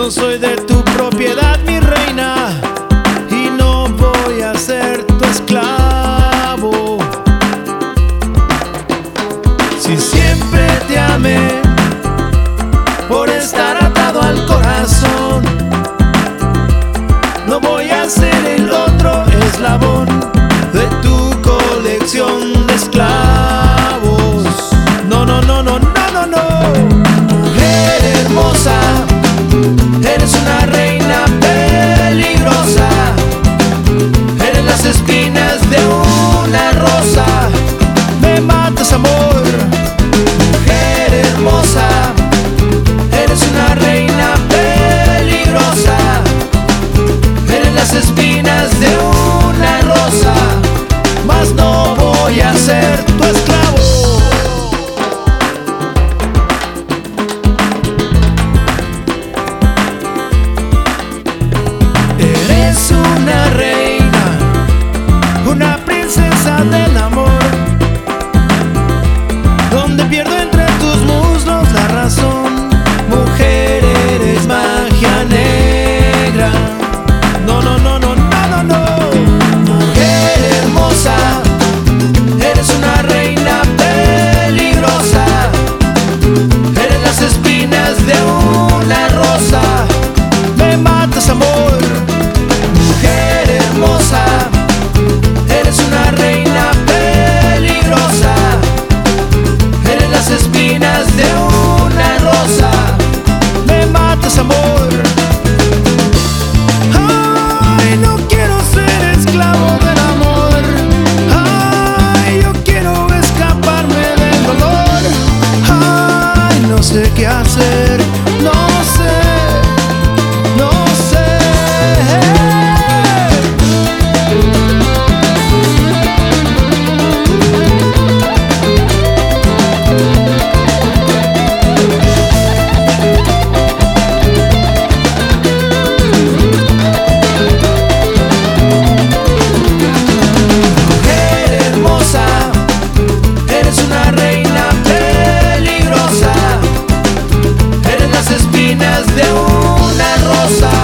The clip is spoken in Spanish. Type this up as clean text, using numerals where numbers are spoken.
Yo soy de tu propiedad, mi reina, y no voy a ser tu esclavo. Si siempre te amé por estar atado al corazón, no voy a ser el otro eslabón de tu colección de esclavos. No, no, no, no, no, no, no. Mujer hermosa, eres una reina peligrosa, eres las espinas de una rosa. Me matas, amor. Mujer hermosa, eres una reina peligrosa, eres las espinas de una rosa, mas no voy a ser tu esclavo. Eres una reina, una princesa del amor, donde pierdo entre tus muslos la razón. Mujer, eres magia negra. No, no, no, no, no, no, no. Mujer hermosa, eres una reina peligrosa, eres las espinas de una rosa. Me matas, amor. Mujer hermosa, eres una reina peligrosa, eres las espinas de una rosa. Me matas, amor. Ay, no quiero ser esclavo del amor. Ay, yo quiero escaparme del dolor. Ay, no sé qué hacer. No sé, no sé. De una rosa.